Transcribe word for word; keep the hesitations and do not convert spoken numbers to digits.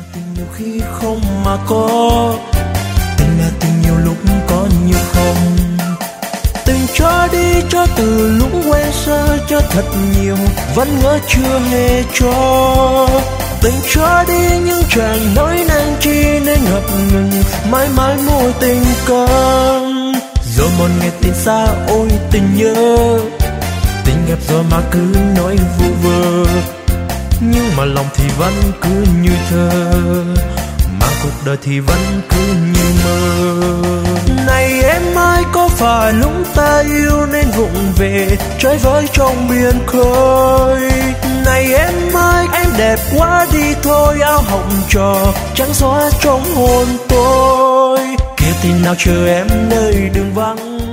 Tình nhiều khi không mà có, tình là tình nhiều lúc có như không. Tình cho đi cho từ lúc quen sơ cho thật nhiều, vẫn ngỡ chưa hề cho. Tình cho đi nhưng chẳng nói năng chi nên ngập ngừng, mãi mãi mùa tình câm. Rồi một ngày tình xa ôi tình nhớ, tình gặp rồi mà cứ nói vu vơ, nhưng mà lòng thì vẫn cứ như thơ, mà cuộc đời thì vẫn cứ như mơ. Này em ơi, có phải lúc ta yêu nên vụng về chơi với trong biển khơi? Này em ơi, em đẹp quá đi thôi, áo hồng trò trắng xóa trong hồn tôi. Kêu tình nào chờ em nơi đường vắng,